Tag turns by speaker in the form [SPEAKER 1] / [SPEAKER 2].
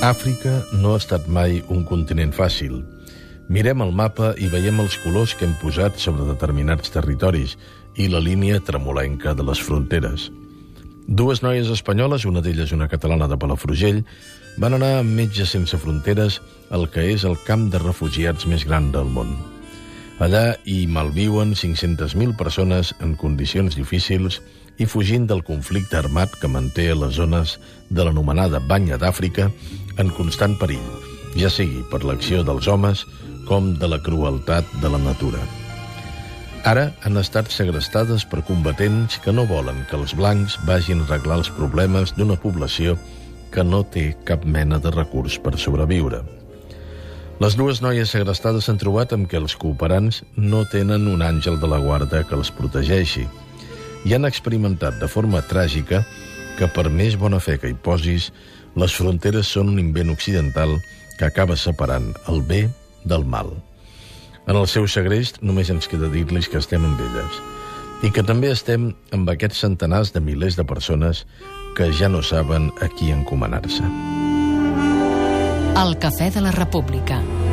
[SPEAKER 1] Àfrica no ha estat mai un continent fàcil. Mirem el mapa i veiem els colors que hem posat sobre determinats territoris i la línia tremolenca de les fronteres. Dues noies espanyoles, una d'elles una catalana de Palafrugell, van anar amb Metges Sense Fronteres al que és el camp de refugiats més gran del món. Allà hi malviuen 500.000 persones en condicions difícils i fugint del conflicte armat que manté les zones de l'anomenada Banya d'Àfrica en constant perill, ja sigui per l'acció dels homes com de la crueltat de la natura. Ara han estat segrestades per combatents que no volen que els blancs vagin a arreglar els problemes d'una població que no té cap mena de recurs per sobreviure. Les dues noies segrestades s'han trobat amb que els cooperants no tenen un àngel de la guarda que els protegeixi i han experimentat de forma tràgica que, per més bona fe que hi posis, les fronteres són un invent occidental que acaba separant el bé del mal. En el seu segrest només ens queda dir-los que estem amb elles i que també estem amb aquests centenars de milers de persones que ja no saben a qui encomanar-se.
[SPEAKER 2] El Cafè de la República.